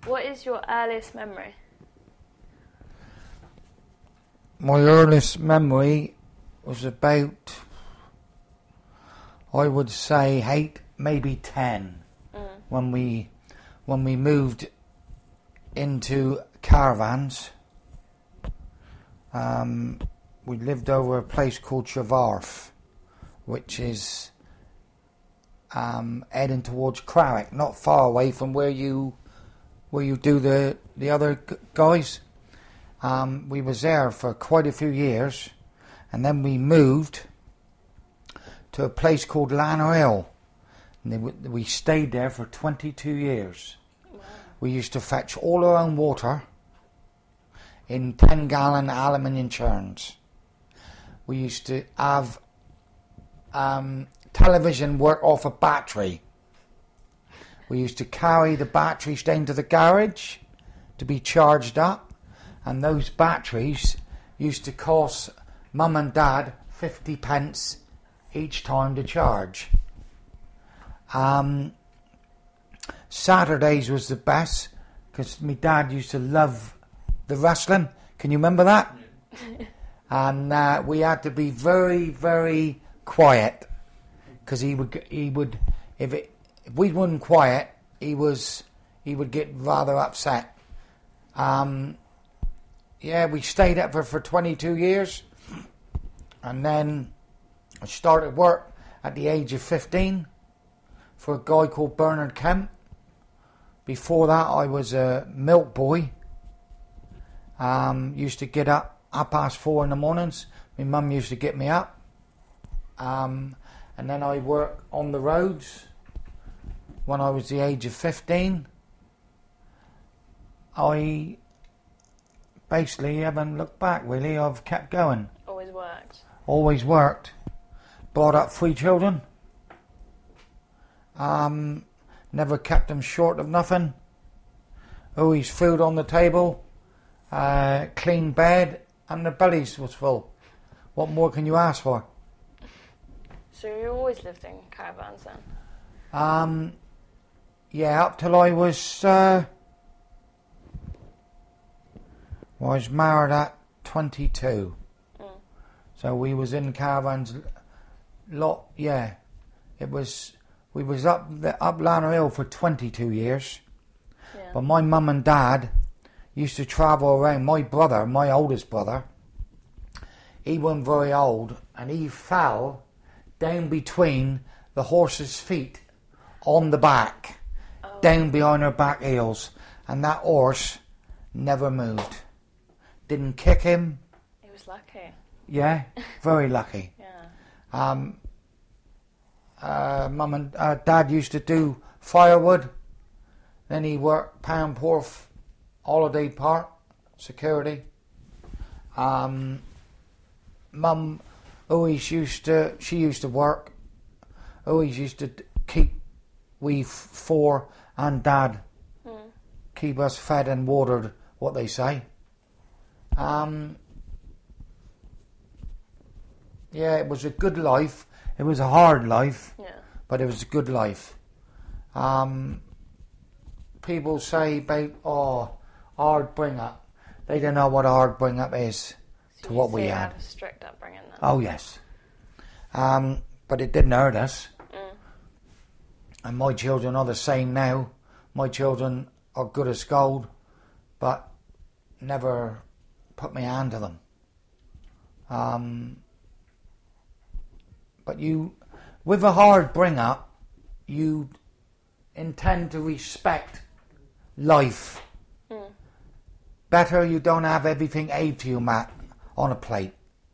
What is your earliest memory? My earliest memory was about, I would say, 8, maybe 10, when we moved into caravans. We lived over a place called Trevarth, which is heading towards Crawick, not far away from where you do the other guys. We was there for quite a few years, and then we moved to a place called Lanner Hill, and we stayed there for 22 years. Wow. We used to fetch all our own water in 10-gallon aluminium churns. We used to have television work off a battery. We used to carry the batteries down to the garage to be charged up, and those batteries used to cost Mum and Dad 50 pence each time to charge. Saturdays was the best because my dad used to love the wrestling. Can you remember that? And we had to be very, very quiet because he would if we weren't quiet, he would get rather upset. We stayed up for 22 years, and then I started work at the age of 15 for a guy called Bernard Kemp. Before that, I was a milk boy. Used to get up 4:30 in the mornings. My mum used to get me up. And then I worked on the roads when I was the age of 15. I basically haven't looked back, really. I've kept going. Always worked. Always worked. Brought up 3 children. Never kept them short of nothing. Always food on the table. Clean bed, and the bellies was full. What more can you ask for? So you always lived in caravans then? Up till I was married at 22. So we was in caravans we was up Lanner Hill for 22 years. Yeah. But my mum and dad used to travel around. My brother, my oldest brother, he wasn't very old, and he fell down between the horse's feet on the back, down behind her back heels, and that horse never moved. Didn't kick him. He was lucky. Yeah, very lucky. Yeah. Mum and Dad used to do firewood. Then he worked Panporth Holiday Park security. Mum always used to work. Always used to keep we 4 and Dad keep us fed and watered. What they say. It was a good life. It was a hard life, but it was a good life. People say about hard bring up. They don't know what hard bring up is to what we had. A strict upbringing then? Oh yes, but it didn't hurt us. And my children are the same now. My children are good as gold, but never put my hand to them. But with a hard bring up, you intend to respect life. Better you don't have everything aid to you, Matt, on a plate.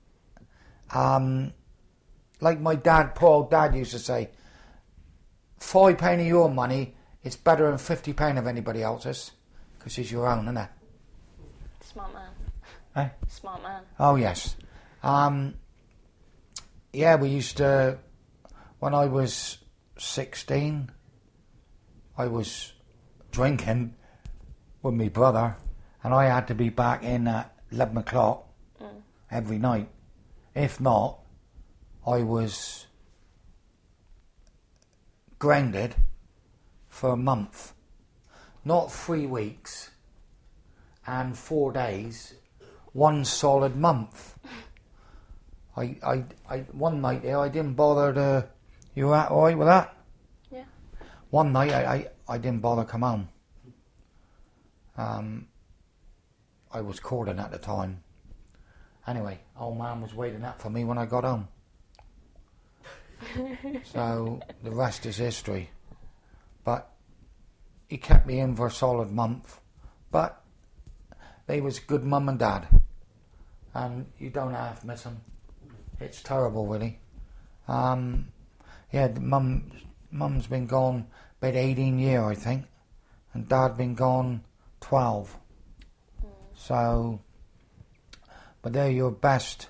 Like my dad, poor old dad used to say, £5 of your money is better than £50 of anybody else's, because it's your own, isn't it? Smart man. Eh? Smart man. Oh yes. We used to, when I was 16, I was drinking with my brother, and I had to be back in at 11 o'clock every night. If not, I was grounded for a month. not 3 weeks and 4 days, 1 solid month. I one night there, I didn't bother to... You all right with that? Yeah. One night I didn't bother come home. I was courting at the time. Anyway, old man was waiting up for me when I got home. So the rest is history. But he kept me in for a solid month. But they was good mum and dad. And you don't half miss them. It's terrible, really. Yeah, mum's been gone about 18 years, I think. And dad been gone 12. So, but they're your best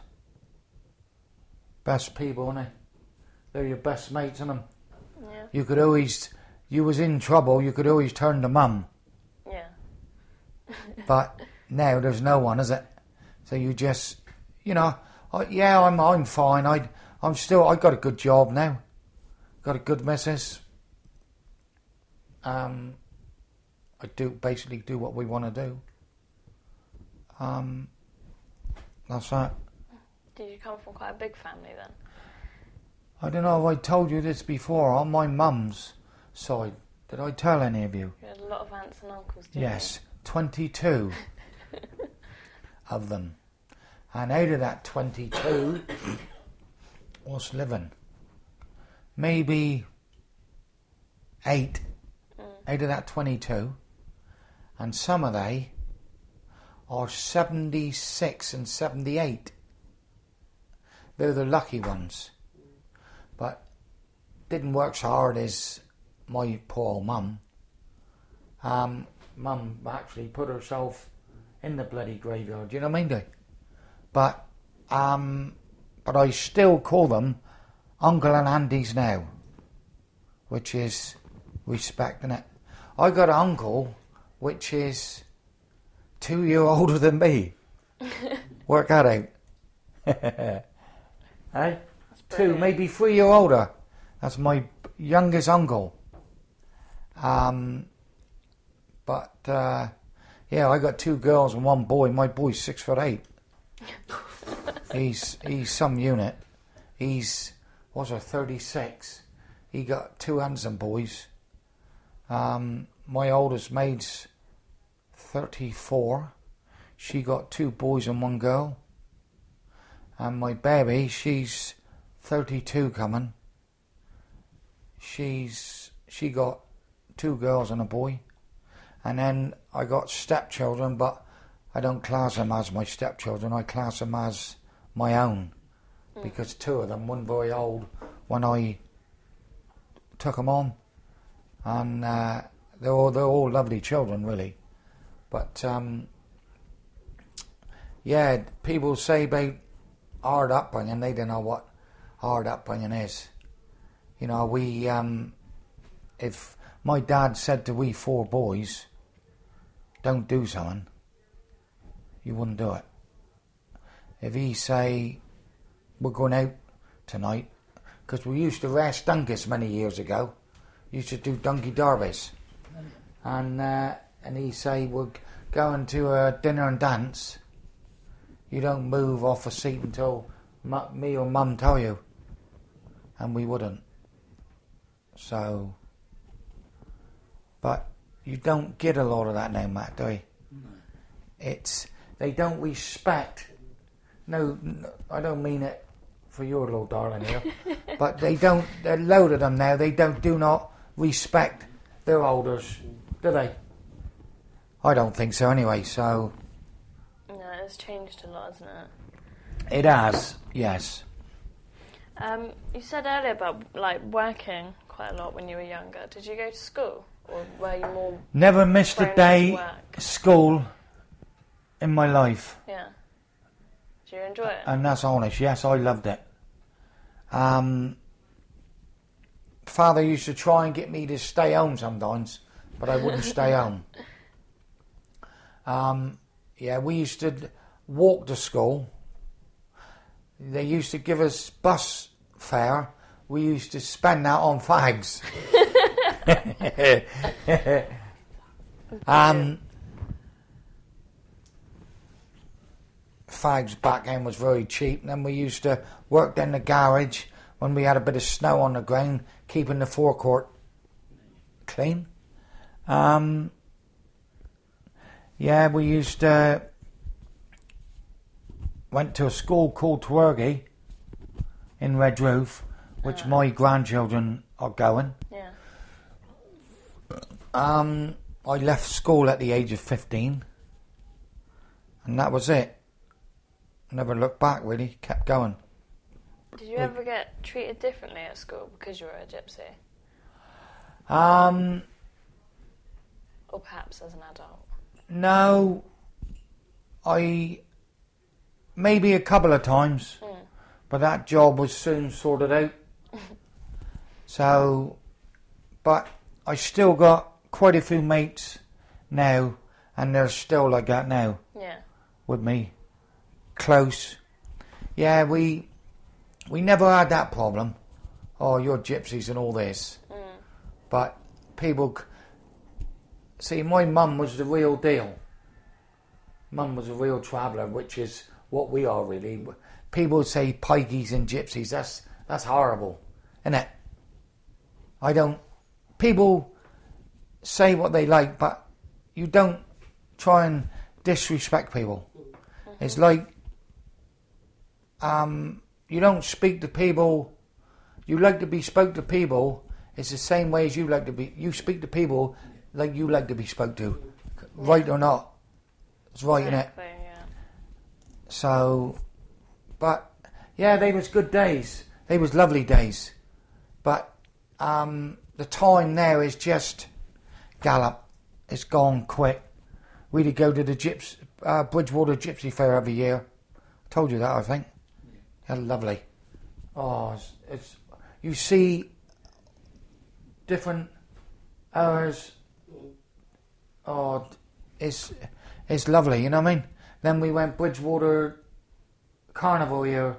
people, aren't they? They're your best mates, aren't them? Yeah. You was in trouble, you could always turn to mum. Yeah. But now there's no one, is it? So you just, I'm fine. I got a good job now. Got a good missus. I basically do what we want to do. That's that. Did you come from quite a big family then? I don't know if I told you this before. On my mum's side, did I tell any of you? You had a lot of aunts and uncles, didn't Yes, 22 of them. And out of that 22, what's living? Maybe 8 out of that 22. And some of they are 76 and 78. They're the lucky ones. But didn't work so hard as my poor old mum. Mum actually put herself in the bloody graveyard, you know what I mean? But I still call them uncle and aunties now, which is respect, innit? I got an uncle which is 2 years older than me. Work that out. Hey? 2, maybe 3 years older. That's my youngest uncle. Yeah, I got 2 girls and 1 boy. My boy's 6'8". He's some unit. He's 36. He got 2 handsome boys. My oldest maid's 34. She got 2 boys and 1 girl. And my baby, she's 32 coming. She got 2 girls and a boy. And then I got stepchildren, but I don't class them as my stepchildren. I class them as my own. Because 2 of them weren't very old when I took them on. And they're all lovely children, really. But, yeah, people say about hard upbringing. They don't know what hard upbringing is. You know, if my dad said to we 4 boys, don't do something, you wouldn't do it. If he say, we're going out tonight, because we used to race donkeys many years ago, used to do donkey derbies, and he say, we're going to a dinner and dance, you don't move off a seat until me or mum tell you. And we wouldn't. So, but you don't get a lot of that now, Matt, do you? No. They don't respect. No, I don't mean it for your little darling here, but they don't. They're load of them now. They do not respect their elders, do they? I don't think so, anyway. So. No, it's changed a lot, hasn't it? It has, yes. You said earlier about working quite a lot when you were younger. Did you go to school, or were you more? Never missed a day school in my life. Yeah. Do you enjoy it? And that's honest. Yes, I loved it. Father used to try and get me to stay home sometimes, but I wouldn't stay home. Yeah, we used to walk to school. They used to give us bus fare. We used to spend that on fags. Fags back then was very cheap. And then we used to work in the garage when we had a bit of snow on the ground, keeping the forecourt clean. Yeah, we used to went to a school called Twergy in Redroof, which my grandchildren are going. Yeah. I left school at the age of 15, and that was it. Never looked back, really. Kept going. Did you ever get treated differently at school because you were a gypsy? Or perhaps as an adult? No. Maybe a couple of times, but that job was soon sorted out. So, but I still got quite a few mates now, and they're still like that now. Yeah. With me. Close. Yeah, we never had that problem. Oh, you're gypsies and all this. But people... See, my mum was the real deal. Mum was a real traveller, which is what we are really. People say pikeys and gypsies. That's horrible, isn't it? People say what they like, but you don't try and disrespect people. It's like you don't speak to people. You like to be spoke to people. It's the same way as you like to be. You speak to people like you like to be spoke to, right or not. It's right, Exactly, innit? yeah. So, but yeah, they was good days. They was lovely days. But the time now is just gallop. It's gone quick. We'd go to the Bridgewater Gypsy Fair every year. Told you that, I think. Yeah, lovely. Oh, it's you see different hours. Oh, it's lovely, you know what I mean? Then we went Bridgewater Carnival here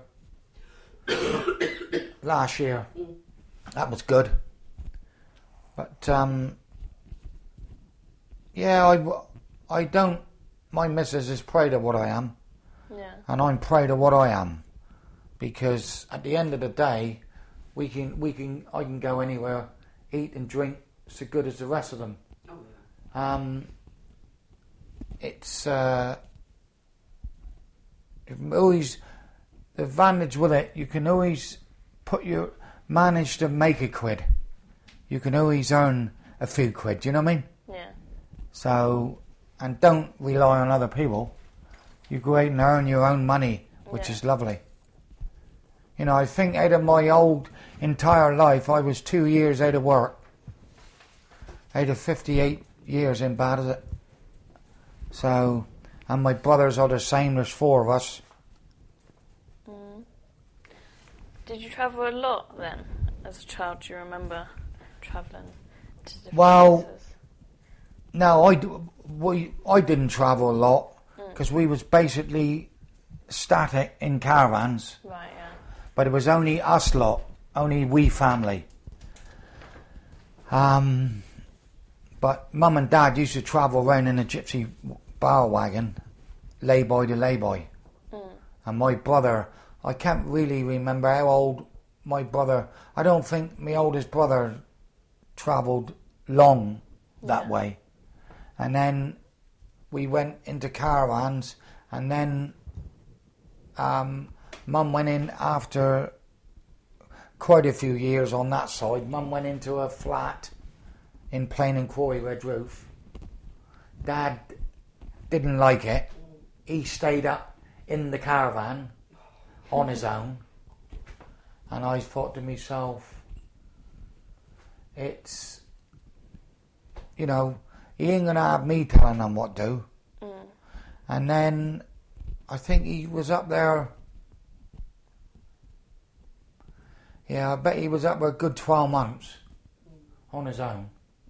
last year. That was good. But yeah, I don't. My missus is proud of what I am. Yeah. And I'm proud of what I am, because at the end of the day, I can go anywhere, eat and drink so good as the rest of them. It's always the advantage with it. You can always manage to make a quid. You can always earn a few quid. Do you know what I mean? Yeah. So, and don't rely on other people. You go out and earn your own money, which is lovely. You know, I think out of my old entire life, I was 2 years out of work. Out of 58 years in bad as it. So, and my brothers are the same. There's 4 of us. Did you travel a lot then, as a child? Do you remember travelling to different places? No, I didn't travel a lot because we was basically static in caravans. Right, yeah. But it was only us lot, only we family. But Mum and Dad used to travel around in a gypsy bar wagon, lay-by to lay-by. And my brother, I can't really remember how old my brother... I don't think my oldest brother travelled long that way. And then we went into caravans, and then Mum went in after quite a few years on that side. Mum went into a flat in Plain and Quarry, Redroof. Dad didn't like it. He stayed up in the caravan on his own. And I thought to myself, it's, you know, he ain't going to have me telling him what to do. And then I think he was up there. Yeah, I bet he was up there a good 12 months on his own.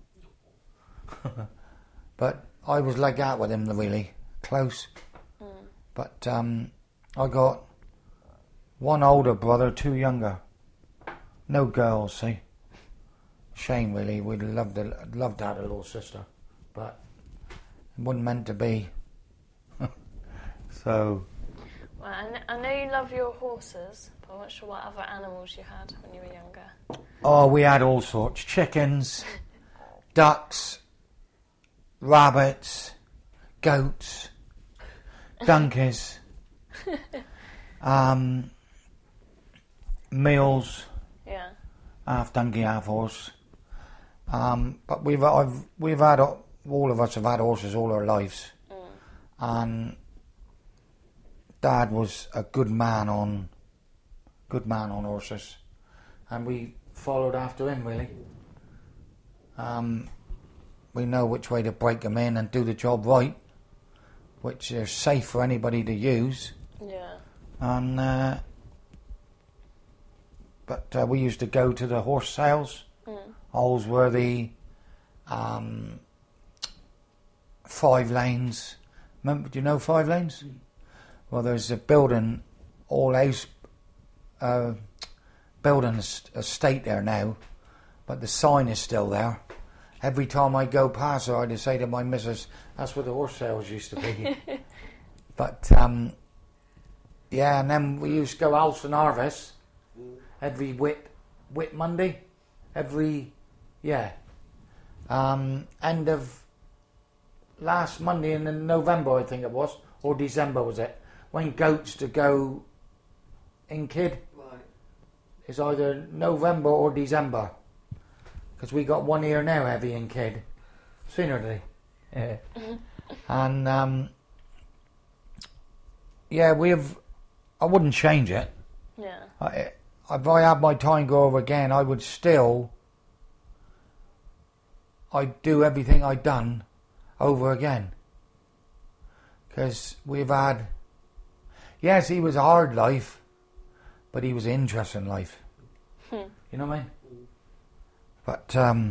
But I was like that with him, really close. But I got 1 older brother, 2 younger. No girls, see. Shame, really. We'd loved to have a little sister. But It wasn't meant to be. So... Well, I know you love your horses, but I'm not sure what other animals you had when you were younger. Oh, we had all sorts. Chickens, ducks, rabbits, goats, donkeys, mules, Yeah. half donkey, half horse. But we've had, all of us have had horses all our lives. And Dad was a good man on horses, and we followed after him really. We know which way to break them in and do the job right, which is safe for anybody to use. Yeah. And but we used to go to the horse sales. Holsworthy, 5 Lanes. Remember? Do you know 5 Lanes? Well, there's a building, all house building estate there now, but the sign is still there. Every time I go past there, I just say to my missus, "That's where the horse sales used to be." But yeah, and then we used to go Alston Harvest every Whit Monday, end of last Monday in November, I think it was, or December was it, when goats to go in Kid. Right. It's either November or December, because we got one here now heavy in Kid. Sooner today. Yeah. And yeah, I wouldn't change it. Yeah. If I had my time go over again, I'd do everything I'd done over again. Because we've had... Yes, he was a hard life, but he was an interesting life. You know what I mean? But...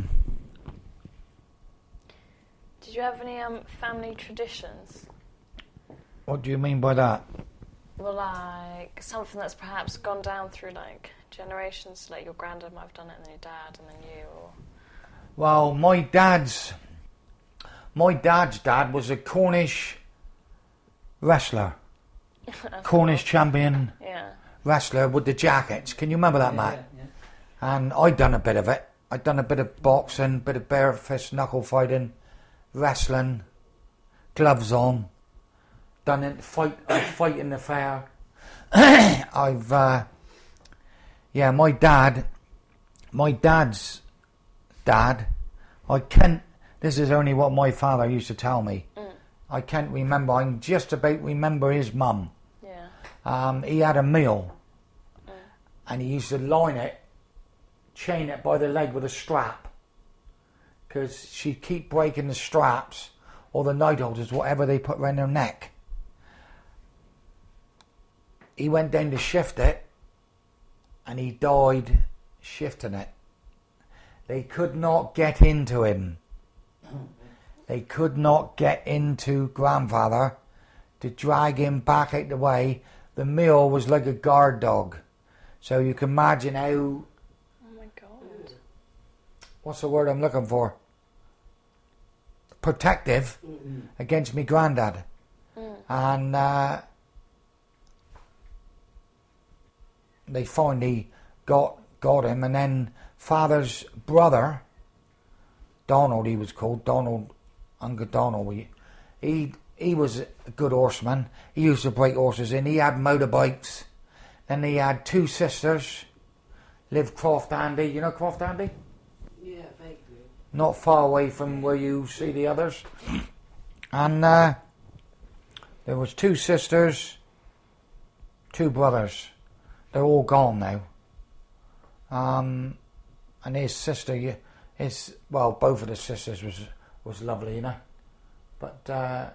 Did you have any family traditions? What do you mean by that? Well, like something that's perhaps gone down through like generations, like your granddad might have done it, and then your dad, and then you, or... Well, my dad's dad was a Cornish wrestler. Cornish champion wrestler with the jackets. Can you remember that, Matt? Yeah. And I'd done a bit of it. I'd done a bit of boxing, bit of bare fist knuckle fighting, wrestling, gloves on. Done it, fight in the fair. My dad's dad, this is only what my father used to tell me. I can't remember, I can just about remember his mum. Yeah. He had a mill, and he used to chain it by the leg with a strap, because she'd keep breaking the straps, or the night holders, whatever they put around their neck. He went down to shift it, and he died shifting it. They could not get into him. They could not get into grandfather to drag him back out the way. The mill was like a guard dog. So you can imagine how... Oh my God. What's the word I'm looking for? Protective against me granddad. And they finally got him, and then father's brother, Donald, he was called, Uncle Donald, he was a good horseman. He used to break horses in. He had motorbikes. Then he had 2 sisters, lived Croft Andy. You know Croft Andy? Yeah, vaguely. Not far away from where you see the others. And there was 2 sisters, 2 brothers. They're all gone now. And his sister, both of the sisters was lovely, you know. But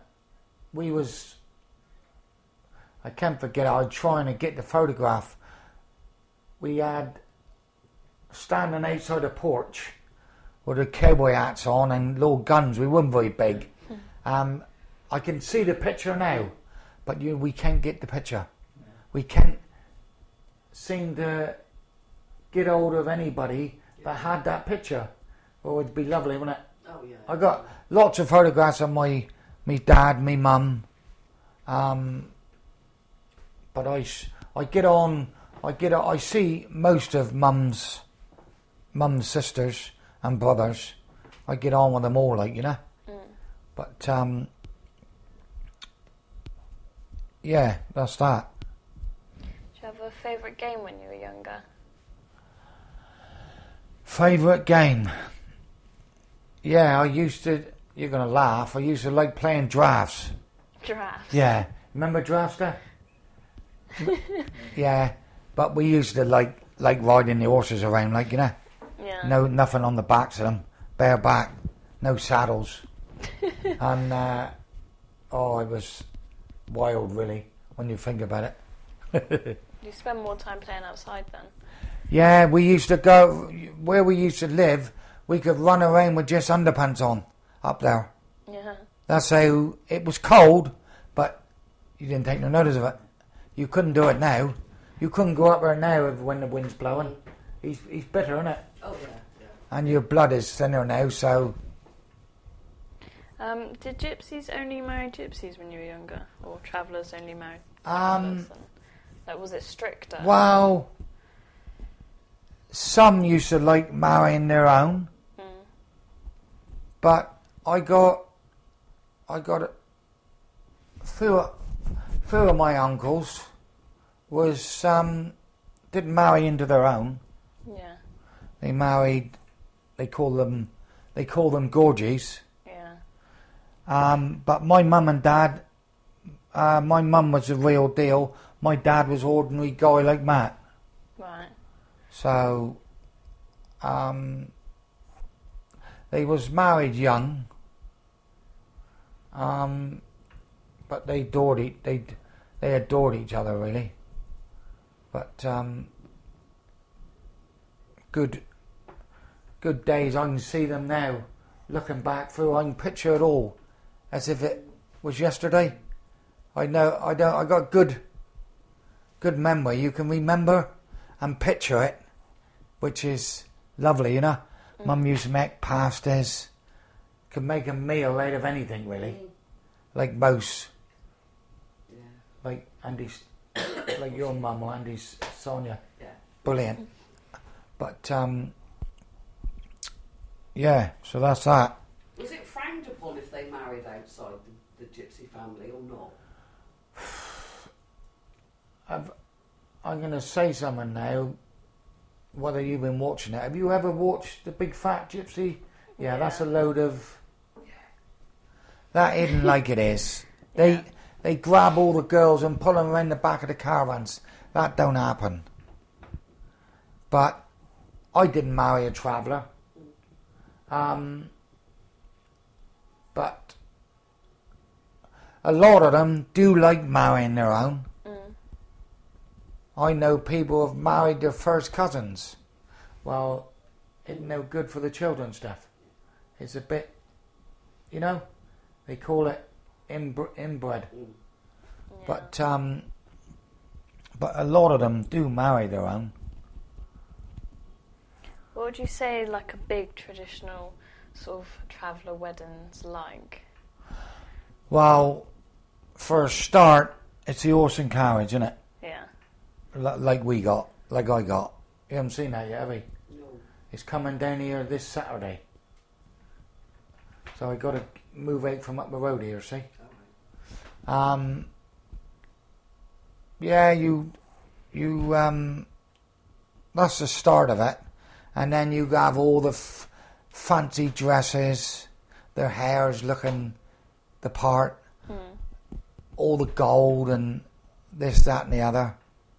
I can't forget, I was trying to get the photograph. We had standing outside a porch with the cowboy hats on and little guns. We weren't very big. I can see the picture now, but we can't get the picture. We can't seem to get hold of anybody that had that picture. Oh, it'd be lovely, wouldn't it? Oh, yeah. I got lots of photographs on my me dad, me mum. But I see most of mum's sisters and brothers. I get on with them all, like, you know. But yeah, that's that. Do you have a favourite game when you were younger? Favourite game? Yeah, I used to. You're gonna laugh. I used to like playing drafts. Drafts? Yeah, remember Drafter? Yeah, but we used to like riding the horses around, like, you know. Yeah. No, nothing on the backs of them, bareback, no saddles, and it was wild, really, when you think about it. You spend more time playing outside then? Yeah, we used to go where we used to live. We could run around with just underpants on up there. Yeah. That's how it was cold, but you didn't take no notice of it. You couldn't do it now. You couldn't go up there now when the wind's blowing. He's bitter, isn't it? Oh yeah. And your blood is thinner now, so. Did gypsies only marry gypsies when you were younger, or travellers only married Um, travellers? Like, was it stricter? Well, some used to like marrying their own, but I got a few of my uncles was didn't marry into their own. Yeah. They married. They call them gorgies. Yeah. But my mum and dad, my mum was the real deal. My dad was ordinary guy like Matt. Right. So, they was married young. But they adored each other, really. But good days. I can see them now, looking back through. I can picture it all, as if it was yesterday. I got good memory. You can remember and picture it, which is lovely, you know. Mum used to make pastas. Could make a meal out of anything, really. Like most. Yeah. Like Andy's, like your mum or Andy's Sonia. Yeah. Brilliant. But yeah, so that's that. Was it frowned upon if they married outside the gypsy family or not? I'm going to say something now. Whether you've been watching it, have you ever watched The Big Fat Gypsy? Yeah, that's a load of. That isn't like it is. They grab all the girls and pull them around the back of the caravans. That don't happen. But I didn't marry a traveller. But a lot of them do like marrying their own. I know people have married their first cousins. Well, it's no good for the children stuff. It's a bit, you know, they call it inbred. Yeah. But a lot of them do marry their own. What would you say, like, a big traditional sort of traveller wedding's like? Well, for a start, it's the horse and carriage, isn't it? Yeah. Like I got. You haven't seen that yet, have you? No. It's coming down here this Saturday. So I got to move out from up the road here, see? Alright. Yeah, you that's the start of it. And then you have all the fancy dresses, their hair's looking the part, all the gold and this, that and the other.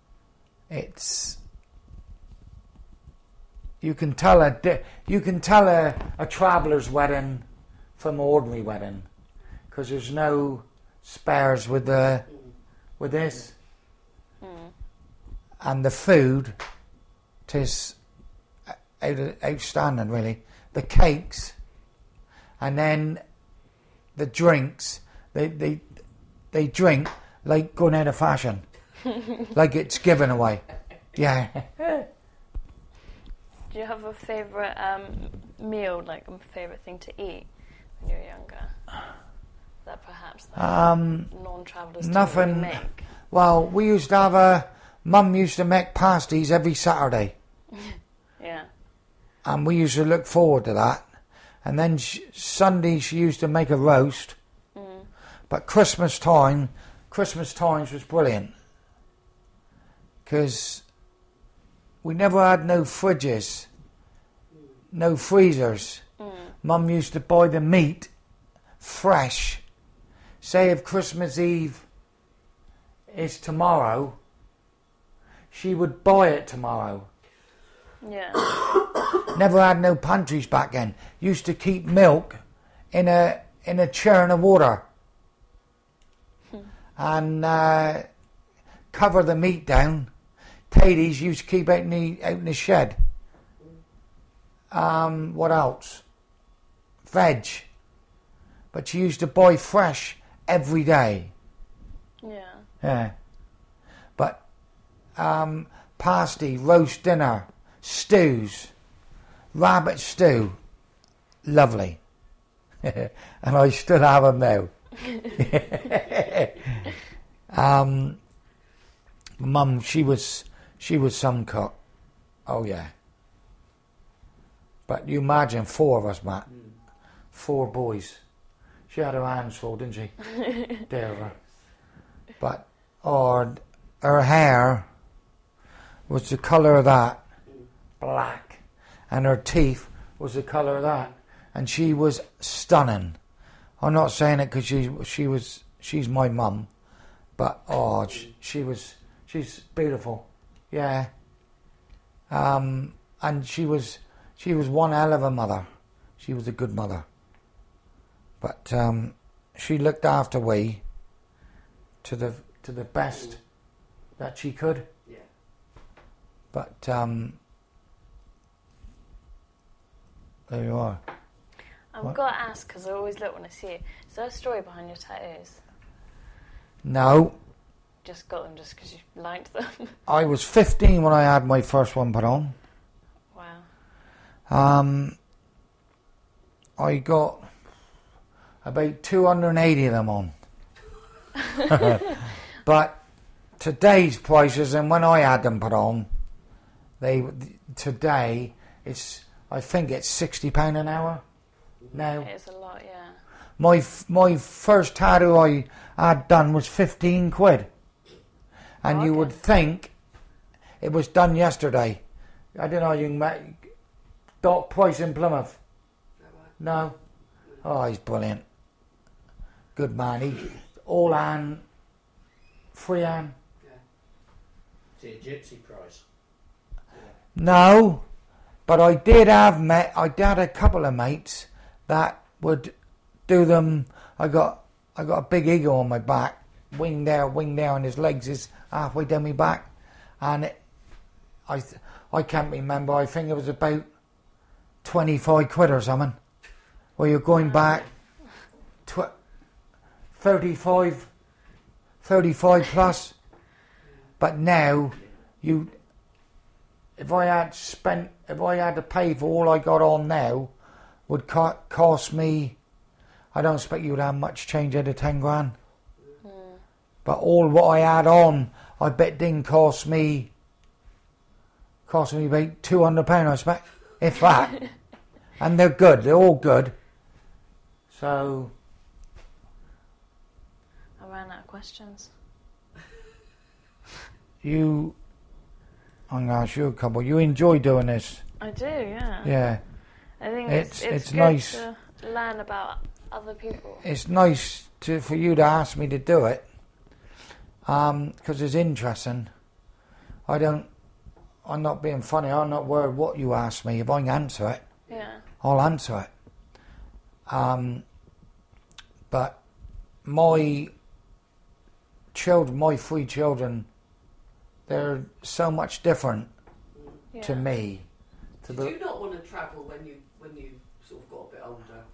You can tell a traveller's wedding from an ordinary wedding, because there's no spares with this, and the food is outstanding, really. The cakes, and then the drinks. They drink like going out of fashion. Like it's given away. Yeah. Do you have a favourite meal, like a favourite thing to eat when you were younger? that perhaps non-travellers don't nothing. really make? Well, we used to have Mum used to make pasties every Saturday. Yeah. And we used to look forward to that. And then Sunday she used to make a roast. Mm. But Christmas times was brilliant. Because we never had no fridges, no freezers. Mum used to buy the meat fresh. Say if Christmas Eve is tomorrow, she would buy it tomorrow. Yeah. Never had no pantries back then. Used to keep milk in a churn of water and cover the meat down. Tatties used to keep out in the shed. What else? Veg. But she used to buy fresh every day. Yeah. Yeah. But pasty, roast dinner, stews, rabbit stew, lovely. And I still have them now. Mum, she was some cook. Oh yeah. But you imagine 4 of us, Matt. 4 boys. She had her hands full, didn't she? Dear of her. But her hair was the colour of that, black, and her teeth was the colour of that, and she was stunning. I'm not saying it because she's my mum, but she's beautiful, yeah. And she was one hell of a mother. She was a good mother, but she looked after we to the best that she could. Yeah. But there you are. I've got to ask because I always look when I see you. Is there a story behind your tattoos? No, Just got them just because you liked them? I was 15 when I had my first one put on. Wow. I got about 280 of them on. But today's prices, and when I had them put on, today I think it's £60 an hour now. It is a lot, yeah. My first tattoo I had done was 15 quid, and you Okay. would think it was done yesterday. I don't know. You can make Doc Price in Plymouth. No. Oh, he's brilliant. Good man. He all hand, free hand. Is it a gypsy price? No, but I did have a couple of mates that would do them. I got a big eagle on my back, wing there, and his legs is halfway down my back, and I can't remember. I think it was about 25 quid or something. Where you're going back 35 plus. But now, if I had to pay for all I got on now, would cost me. I don't expect you to have much change out of 10 grand. But all what I had on, I bet didn't cost me about £200, I expect, if that. And they're good. They're all good. So I ran out of questions. I'm going to ask you a couple. You enjoy doing this? I do, yeah. Yeah. I think It's it's good nice. to learn about other people. It's nice for you to ask me to do it, because it's interesting. I'm not being funny. I'm not worried what you ask me. If I can answer it, Yeah. I'll answer it. But my 3 children, they're so much different to Yeah. me. Did you not want to travel when you sort of got a bit older?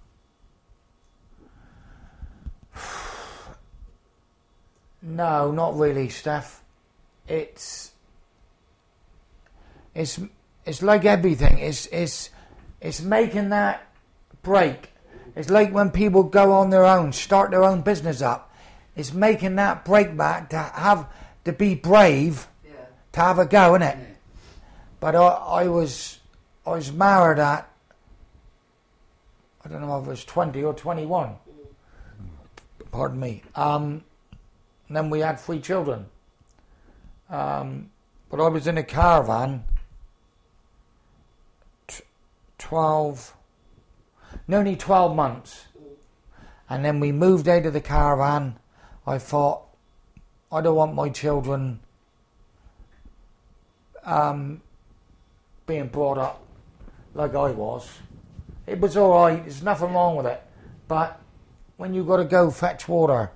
No, not really, Steph. It's like everything. It's making that break. It's like when people go on their own, start their own business up. It's making that breakback to be brave, to have a go, isn't it? Yeah. But I was married at, I don't know if I was 20 or 21. Pardon me. And then we had 3 children. But I was in a caravan nearly 12 months. And then we moved out of the caravan. I thought, I don't want my children being brought up like I was. It was all right. There's nothing wrong with it. But when you got to go fetch water,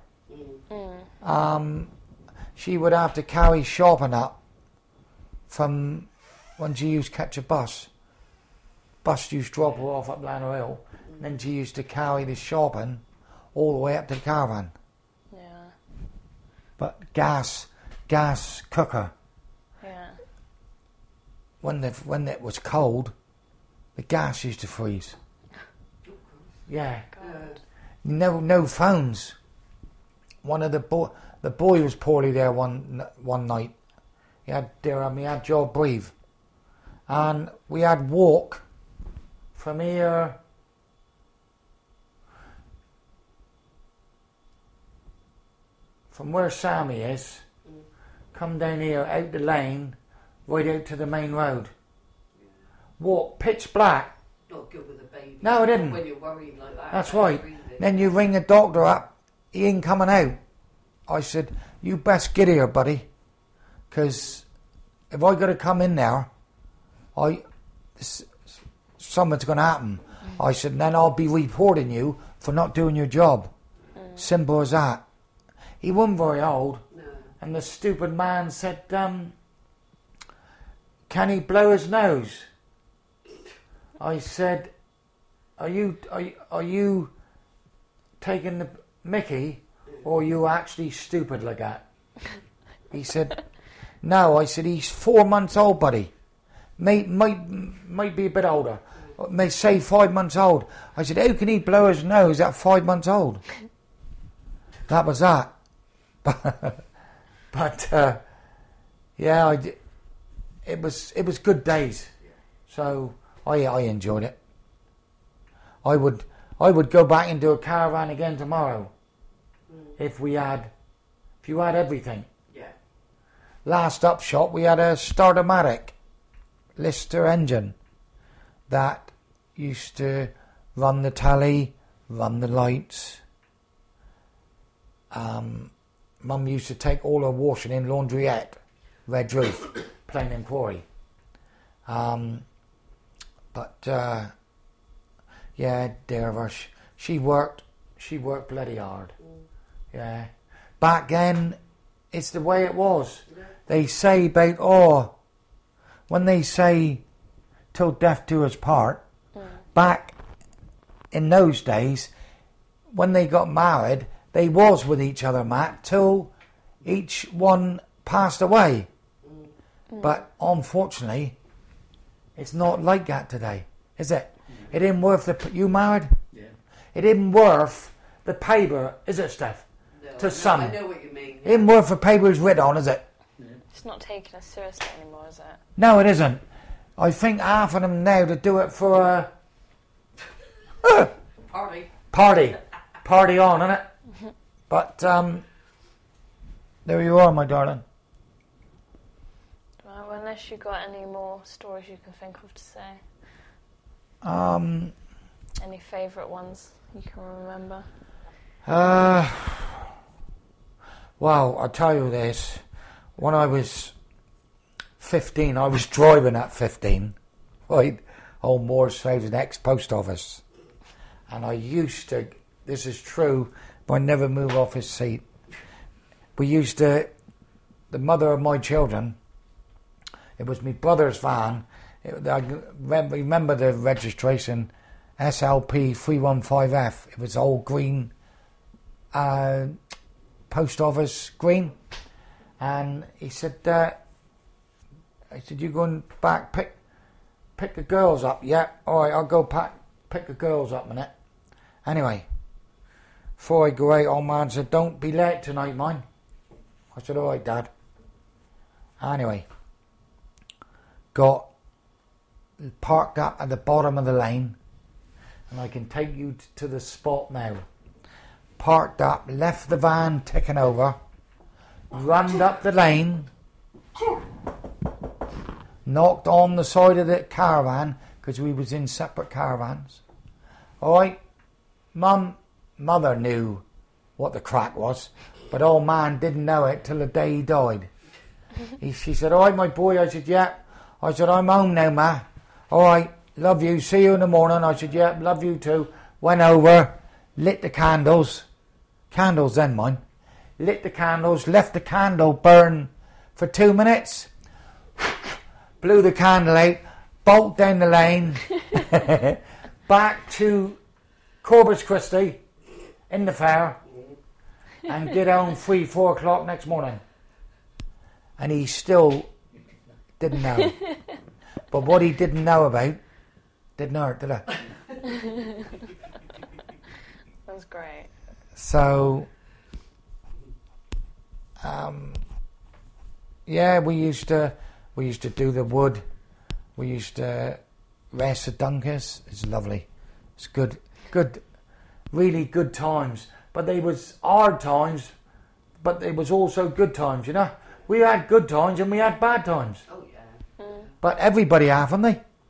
she would have to carry shopping up from when she used to catch a bus. Bus used to drop her off up Lanner Hill. Then she used to carry the shopping all the way up to the caravan. Yeah. But gas cooker. Yeah. When it was cold, the gas used to freeze. Yeah. God. No phones. One of the boy was poorly there one night. He had jaw breathe, and we had walk from here. From where Sammy is, come down here, out the lane, right out to the main road. Walk, pitch black. Not good with a baby. No, it didn't. When you're worried like that. That's right. Then you ring the doctor up, he ain't coming out. I said, you best get here, buddy, because if I got to come in there, something's going to happen. I said, then I'll be reporting you for not doing your job. Simple as that. He wasn't very old, and the stupid man said, can he blow his nose? I said, are you taking the mickey, or are you actually stupid like that? He said, no. I said, he's 4 months old, buddy. Might be a bit older. May say 5 months old. I said, how can he blow his nose at 5 months old? That was that. But yeah, it was good days. So I enjoyed it. I would go back and do a caravan again tomorrow if you had everything. Yeah. Last upshot, we had a Startomatic Lister engine that used to run the tally, run the lights. Mum used to take all her washing in laundrette, Red Roof, Plain and Quarry. But yeah, dear of her, she worked bloody hard. Yeah. Back then, it's the way it was. They say about, when they say till death do us part, back in those days, when they got married, they was with each other, Matt, till each one passed away. But unfortunately, it's not like that today, is it? It ain't worth you married? Yeah. It ain't worth the paper, is it, Steph? No, To some. I know what you mean. It ain't worth the paper it's written on, is it? It's not taken as seriously anymore, is it? No, it isn't. I think half of them now to do it for a Party. party on, innit? But there you are, my darling. Well, unless you got any more stories you can think of to say. Any favourite ones you can remember? Well, I'll tell you this. When I was 15, I was driving at 15, right? Old Moore's Road, an ex-post office. And I used to, this is true, but I never move off his seat. We used to, the mother of my children, it was my brother's van. I remember the registration, SLP 315F. It was old green post office green. And he said, you going back, pick the girls up? Yeah, all right, I'll go pick the girls up a minute. Anyway, before I go out, old man said, don't be late tonight, mind. I said, all right, Dad. Anyway, got parked up at the bottom of the lane, and I can take you to the spot now. Parked up, left the van ticking over, runned up the lane, knocked on the side of the caravan, because we was in separate caravans. All right, mother knew what the crack was, but old man didn't know it till the day he died. She said, all right, my boy. I said, yeah. I said, I'm home now, ma. All right, love you. See you in the morning. I said, yeah, love you too. Went over, lit the candles. Candles then, mine. Lit the candles, left the candle burn for 2 minutes. Blew the candle out, bolt down the lane, back to Corpus Christi in the fair, and get home 3-4 o'clock next morning. And he still didn't know. But what he didn't know about didn't hurt, did it? That's great. So, yeah, we used to do the wood. We used to race the donkeys. It's lovely. It's good, really good times. But they was hard times, but they was also good times, you know. We had good times and we had bad times. Oh, yeah. But everybody have, haven't they?